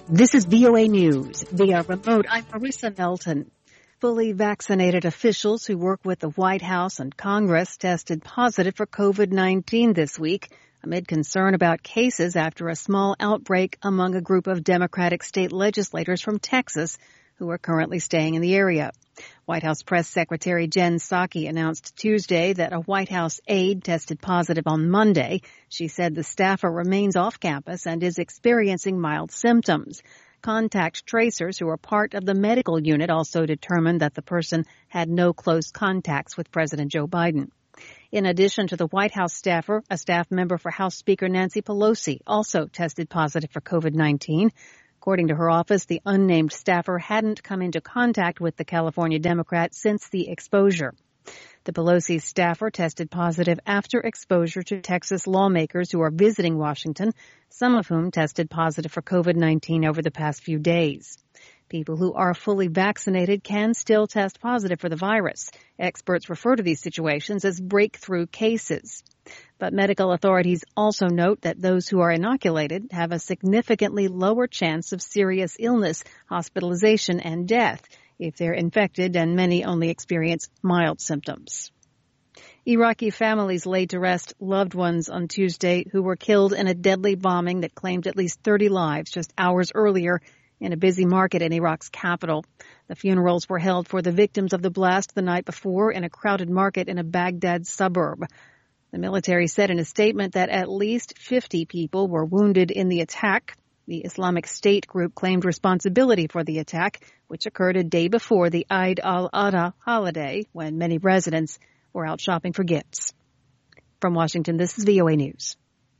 This is VOA News via remote. I'm Marissa Melton. Fully vaccinated officials who work with the White House and Congress tested positive for COVID-19 this week amid concern about cases after a small outbreak among a group of Democratic state legislators from Texas who are currently staying in the area. White House Press Secretary Jen Psaki announced Tuesday that a White House aide tested positive on Monday. She said the staffer remains off campus and is experiencing mild symptoms. Contact tracers who are part of the medical unit also determined that the person had no close contacts with President Joe Biden. In addition to the White House staffer, a staff member for House Speaker Nancy Pelosi also tested positive for COVID-19. According to her office, the unnamed staffer hadn't come into contact with the California Democrat since the exposure. The Pelosi staffer tested positive after exposure to Texas lawmakers who are visiting Washington, some of whom tested positive for COVID-19 over the past few days. People who are fully vaccinated can still test positive for the virus. Experts refer to these situations as breakthrough cases. But medical authorities also note that those who are inoculated have a significantly lower chance of serious illness, hospitalization, and death if they're infected, and many only experience mild symptoms. Iraqi families laid to rest loved ones on Tuesday who were killed in a deadly bombing that claimed at least 30 lives just hours earlier in a busy market in Iraq's capital. The funerals were held for the victims of the blast the night before in a crowded market in a Baghdad suburb. The military said in a statement that at least 50 people were wounded in the attack. The Islamic State group claimed responsibility for the attack, which occurred a day before the Eid al-Adha holiday, when many residents were out shopping for gifts. From Washington, this is VOA News.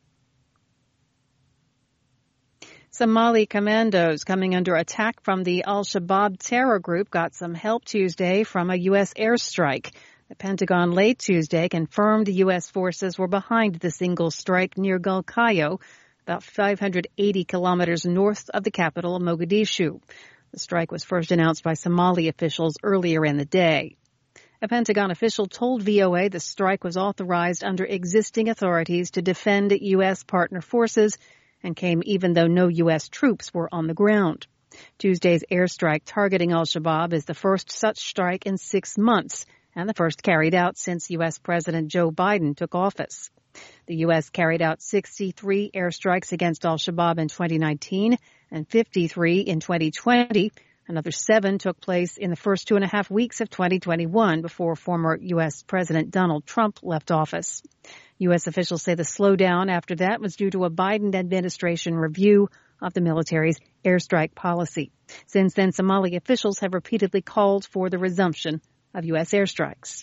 Somali commandos coming under attack from the al-Shabaab terror group got some help Tuesday from a U.S. airstrike. The Pentagon late Tuesday confirmed U.S. forces were behind the single strike near Galkayo, about 580 kilometers north of the capital, Mogadishu. The strike was first announced by Somali officials earlier in the day. A Pentagon official told VOA the strike was authorized under existing authorities to defend U.S. partner forces and came even though no U.S. troops were on the ground. Tuesday's airstrike targeting al-Shabaab is the first such strike in 6 months and the first carried out since U.S. President Joe Biden took office. The U.S. carried out 63 airstrikes against al-Shabaab in 2019 and 53 in 2020. Another 7 took place in the first 2.5 weeks of 2021 before former U.S. President Donald Trump left office. U.S. officials say the slowdown after that was due to a Biden administration review of the military's airstrike policy. Since then, Somali officials have repeatedly called for the resumption of U.S. airstrikes.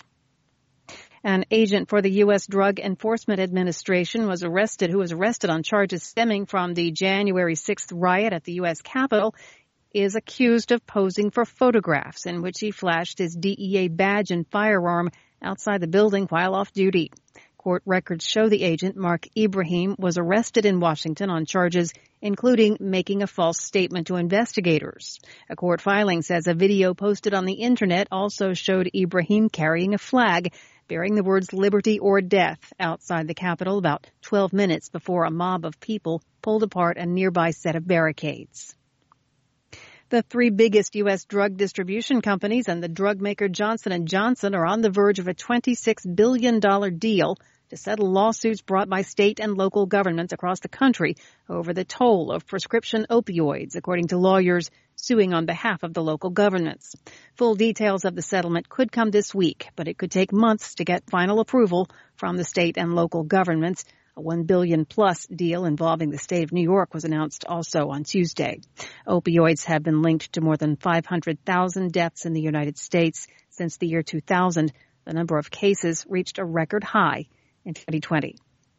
An agent for the U.S. Drug Enforcement Administration who was arrested on charges stemming from the January 6th riot at the U.S. Capitol, is accused of posing for photographs in which he flashed his DEA badge and firearm outside the building while off duty. Court records show the agent, Mark Ibrahim, was arrested in Washington on charges including making a false statement to investigators. A court filing says a video posted on the Internet also showed Ibrahim carrying a flag bearing the words liberty or death outside the Capitol about 12 minutes before a mob of people pulled apart a nearby set of barricades. The 3 biggest U.S. drug distribution companies and the drug maker Johnson & Johnson are on the verge of a $26 billion deal to settle lawsuits brought by state and local governments across the country over the toll of prescription opioids, according to lawyers suing on behalf of the local governments. Full details of the settlement could come this week, but it could take months to get final approval from the state and local governments. A $1 billion-plus deal involving the state of New York was announced also on Tuesday. Opioids have been linked to more than 500,000 deaths in the United States since the year 2000. The number of cases reached a record high in 2020.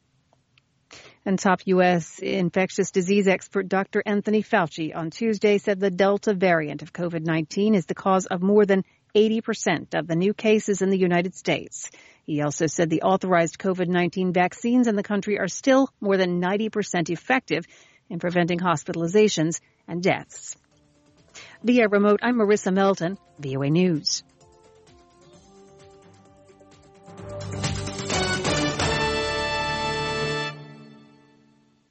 And top U.S. infectious disease expert Dr. Anthony Fauci on Tuesday said the Delta variant of COVID-19 is the cause of more than 80% of the new cases in the United States. He also said the authorized COVID-19 vaccines in the country are still more than 90% effective in preventing hospitalizations and deaths. Via remote, I'm Marissa Melton, VOA News.